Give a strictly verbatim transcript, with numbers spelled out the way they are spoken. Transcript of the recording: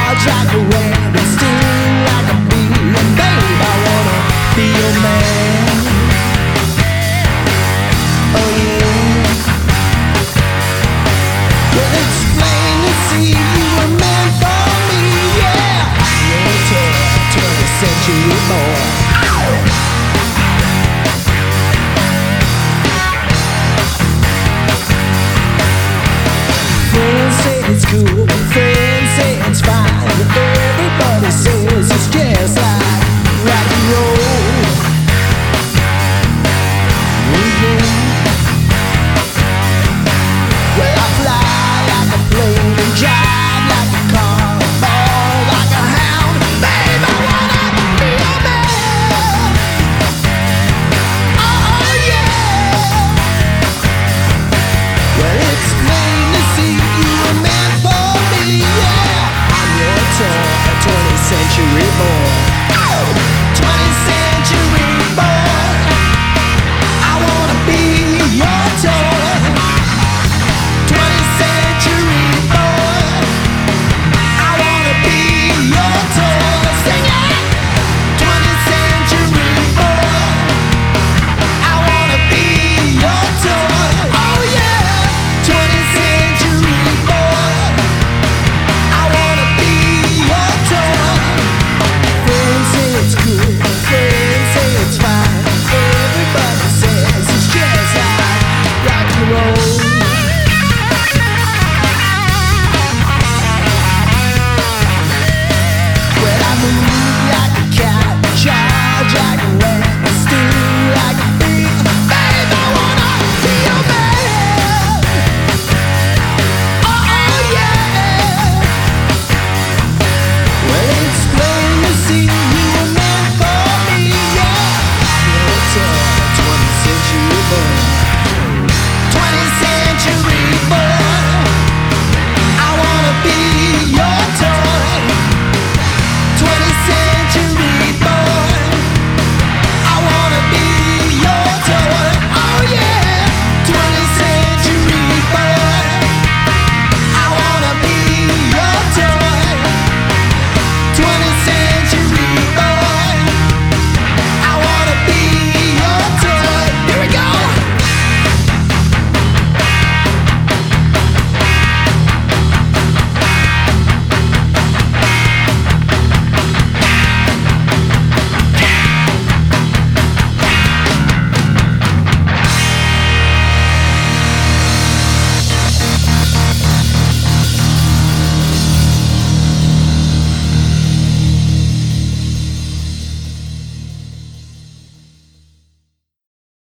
charge like a rabbit, sting like a bee. And babe, I wanna be your man. Oh yeah. Well, it's plain to see you were meant for me. Yeah, you're a toy, twentieth century boy. Friends say it's cool, friends say it's fine, but everybody says it's just like rock and roll. Oh yeah. Well, I fly like a plane and jive like a car, ball like a hound. Babe, I wanna be a man. Oh yeah. Well, it's plain to see you were meant for me. Yeah, I'm your toy, a twentieth century boy.